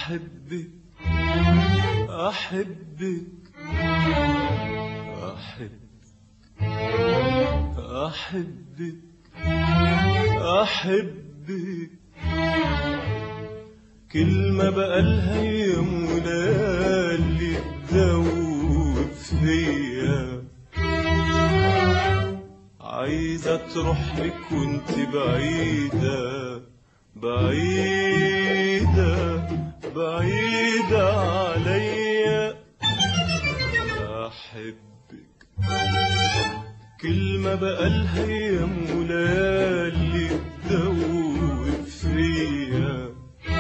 أحبك أحبك أحبك أحبك كلمة بقالها يمنا اللي تدوب فيا، عايزة تروح لك وانت بعيدة بعيدة بعيدة عليا. أحبك كلمة بقالها يمنا اللي تدوب فيا،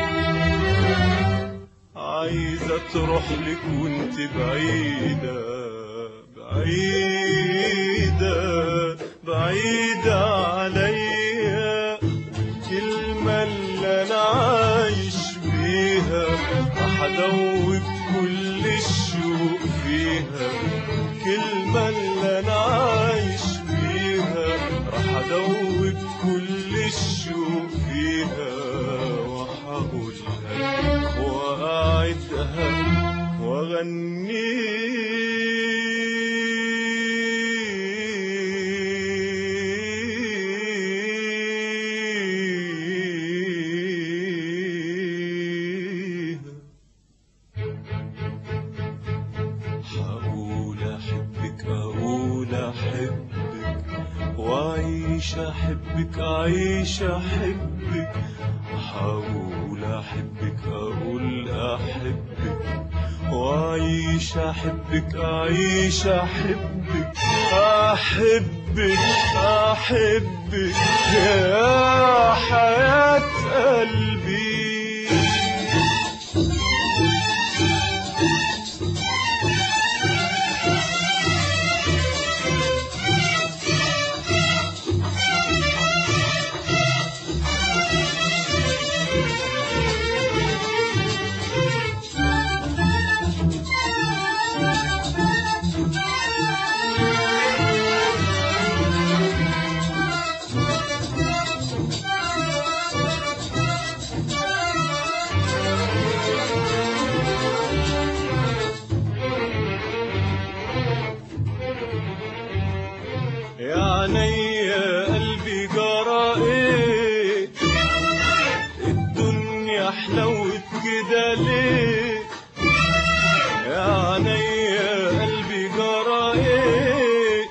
عايزة تروح لك وانت بعيدة بعيدة بعيدة عليا. الكلمة اللي أنا عايش بيها راح أدوب كل الشوق فيها، الكلمة اللي أنا عايش بيها راح أدوب كل الشوق فيها، وهقولها وأعدها وأغنيها. هقول أحبك أقول أحبك وأعيش أحبك أعيش أحبك. هقول أحبك أقول أحبك وأعيش أحبك أعيش أحبك. أحبك أحبك يا حياة قلبي. يا عينيا قلبي جرى ايه، الدنيا حلوت كده ليه. يا عينيا قلبي جرى ايه،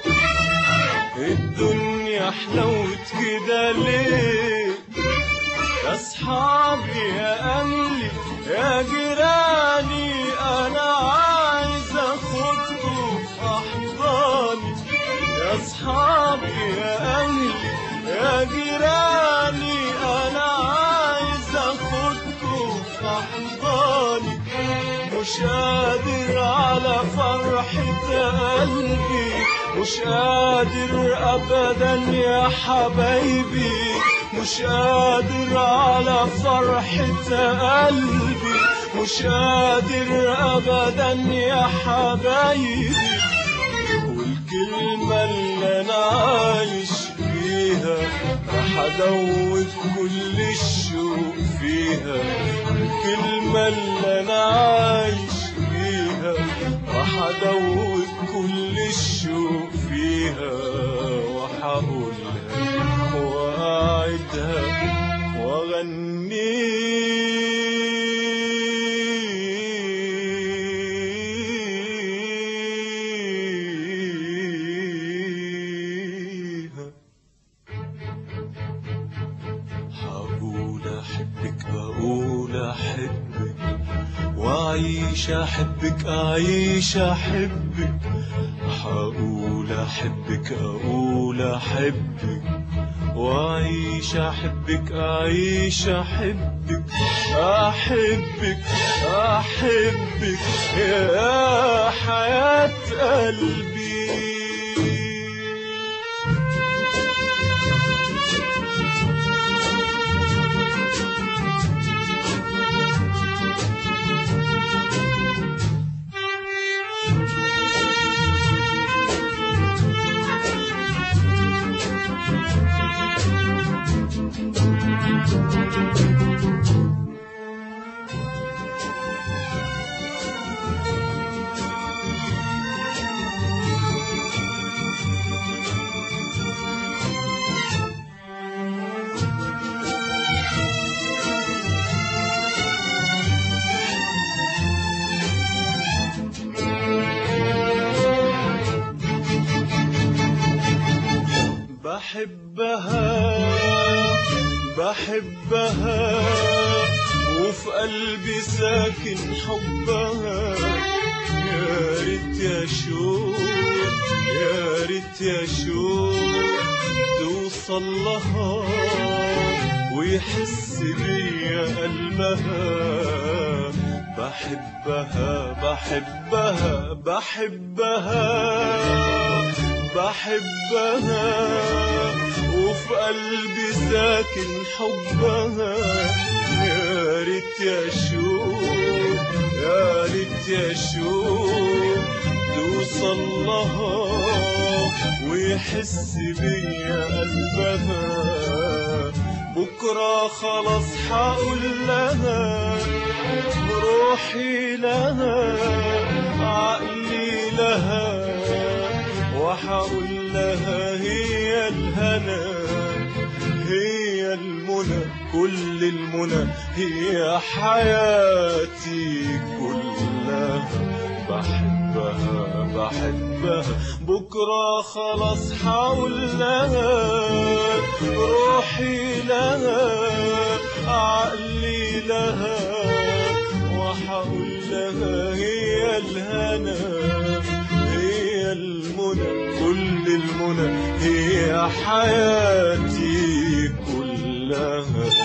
الدنيا حلوت كده ليه. يا اصحابي يا اهلي يا جيراني انا عايز اخدكم في احضاني. يا اصحابي يا اهلي يا جيراني انا عايز اخدكم في احضاني. مش قادر على فرحة قلبي، مش قادر ابدا يا حبايبي، مش قادر على فرحة قلبي، مش قادر ابدا يا حبايبي. والكلمة اللي أنا عايش بيها راح أدوب كل الشوق فيها، الكلمة اللي أنا عايش بيها راح أدوب كل الشوق فيها، وهقولها وأعدها وأغنيها. هقول أحبك أقول أحبك وأعيش أحبك أعيش أحبك. هقول أحبك أقول أحبك وأعيش أحبك أعيش أحبك. أحبك أحبك يا حياة قلبي. بحبها بحبها وفي قلبي ساكن حبها. يا ريت يا شوق يا ريت يا شوق توصل لها ويحس بيا قلبها. بحبها بحبها بحبها بحبها وفي قلبي ساكن حبها. يا ريت يا شوق يا ريت يا شوق توصل لها ويحس بيا قلبها. بكرة خلاص حقول لها روحي لها عقلي لها وحقول لها هي الهنا هي المنى كل المنى هي حياتي كلها. بحبها بحبها بكرة خلاص حقول لها روحي لها عقلي لها وحقول لها هي الهنا هي المنى كل المنى هي حياتي كلها.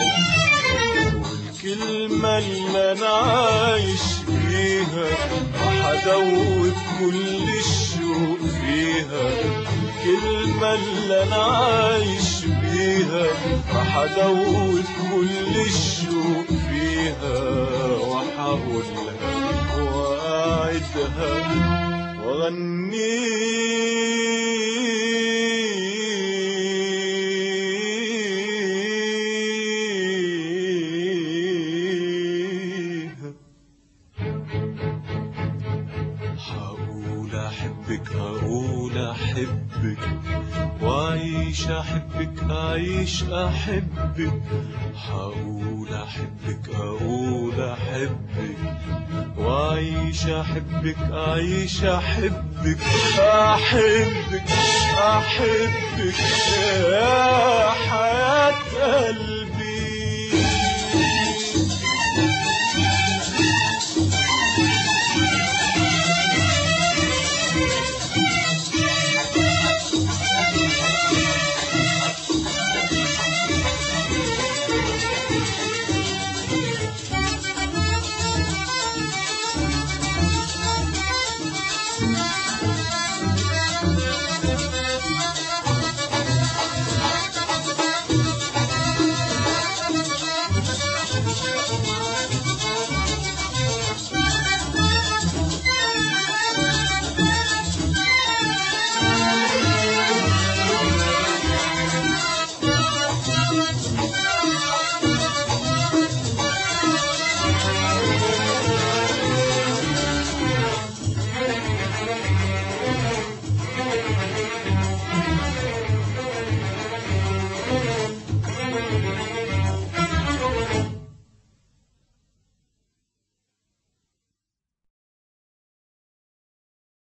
والكلمة اللي أنا عايش فيها وحدوب كل الشوق فيها. الكلمة اللي أنا عايش بيها وحدوب كل الشوق فيها. وحقولها وأعدها وأغنيها. هقول أحبك هقول أحبك وأعيش أحبك أعيش أحبك. هقول أحبك أقول أحبك وأعيش أحبك أعيش أحبك. أحبك أحبك يا حياة قلبي